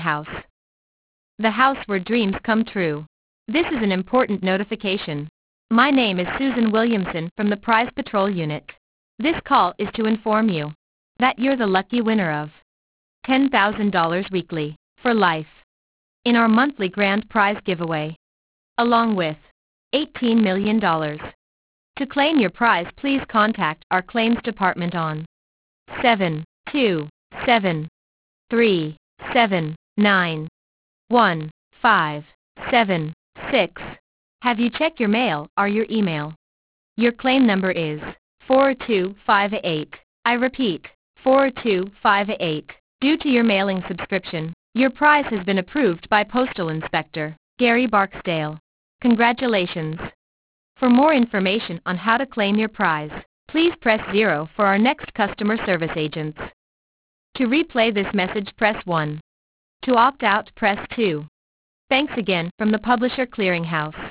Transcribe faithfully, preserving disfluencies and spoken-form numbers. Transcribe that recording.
House. The house where dreams come true. This is an important notification. My name is Susan Williamson from the Prize Patrol Unit. This call is to inform you that you're the lucky winner of ten thousand dollars weekly, for life, in our monthly grand prize giveaway, along with eighteen million dollars. To claim your prize, please contact our claims department on seven two seven, three seven nine, one five seven six. Have you checked your mail or your email? Your claim number is four two five eight. I repeat, four two five eight. Due to your mailing subscription, your prize has been approved by Postal Inspector Gary Barksdale. Congratulations! For more information on how to claim your prize, please press zero for our next customer service agents. To replay this message, press one. To opt out, press two. Thanks again from the Publisher Clearinghouse.